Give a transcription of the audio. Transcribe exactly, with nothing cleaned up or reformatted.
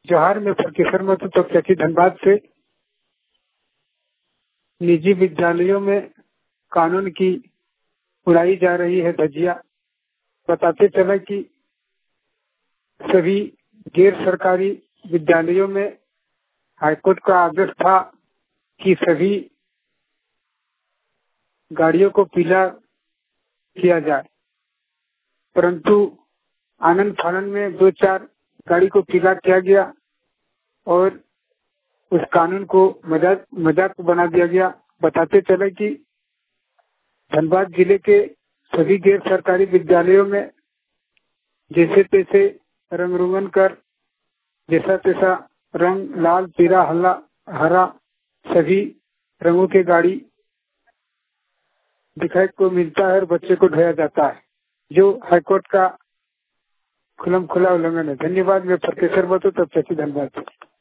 जोहार में प्रोफेसर मतु तो चची धनबाद से। निजी विद्यालयों में कानून की उड़ाई जा रही है धज्जियां। बताते चले कि सभी गैर सरकारी विद्यालयों में हाईकोर्ट का आदेश था कि सभी गाड़ियों को पीला किया जाए, परंतु आनंद फानन में दो चार गाड़ी को पीला किया गया और उस कानून को मजाक मजाक बना दिया गया। बताते चले कि धनबाद जिले के सभी गैर सरकारी विद्यालयों में जैसे तैसे रंग रोगन कर जैसा तैसा रंग लाल पीला हल्ला हरा सभी रंगों की गाड़ी दिखाई को मिलता है और बच्चे को ढोया जाता है, जो हाईकोर्ट का खुलम खुला उल्लंघन है। धन्यवाद। मैं प्रोफेसर बतू तब चची धनबाद।